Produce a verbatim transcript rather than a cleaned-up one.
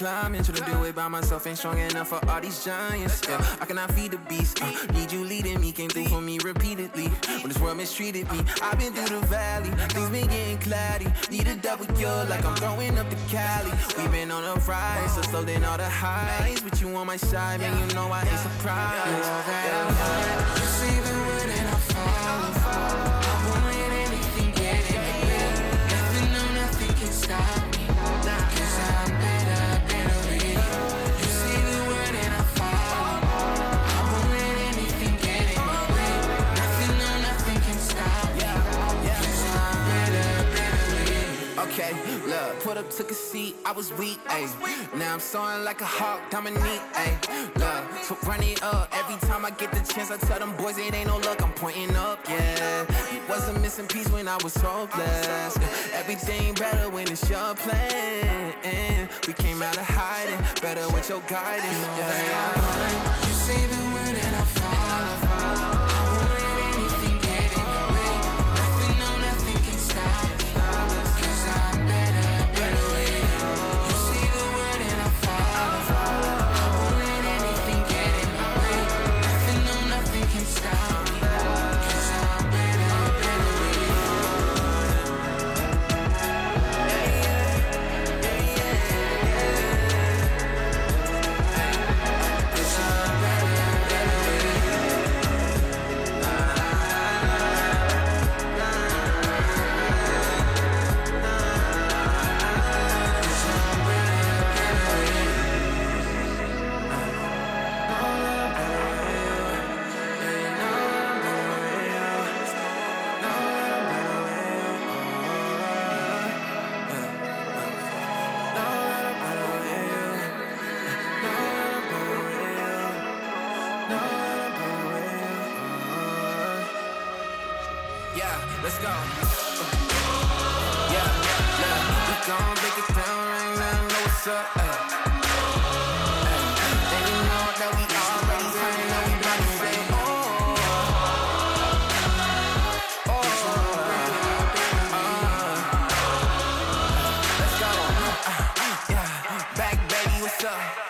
climbing, trying to do it by myself, ain't strong enough for all these giants. Yeah, I cannot feed the beast. Uh, need you leading me, came through for me repeatedly. When this world mistreated me, I've been through the valley, things been getting cloudy. Need a double cure like I'm throwing up the Cali. We been on a rise, so slow than all the highs. With you on my side, man, you know I ain't surprised. Yeah. You say the word and I follow. I won't let anything get in my way. Nothing, no, nothing can stop me. Cause I'm better, better with you. You say the word and I follow. I won't let anything get in my way. Nothing, no, nothing can stop me. Cause I'm better, better with you. Okay, look, put up, took a seat, I was weak, ayy. Now I'm soaring like a hawk, Dominique, ayy. Look, so run it up, every time I get the chance, I tell them boys it ain't no luck, I'm pointing up, yeah. You was a missing piece when I was hopeless. Everything better when it's your plan. We came out of hiding, better with your guidance, yeah, yeah. You say the word and I follow. I won't let anything get in my way. Nothing, no, nothing can stop me. Cause I'm better, better with you. You say the word and I follow. I won't let anything get in my way. Nothing, no, nothing can stop me. Cause I'm better, better with you. Cause I'm better, better with you. Cause I'm better, better with you. Yeah, let's go. Yeah, yeah, we gon' break it down right now, know what's up, ayy. Ayy, and you know that we already turning, now we about to say, oh, oh, uh, let's go. Uh, yeah, back baby, what's up?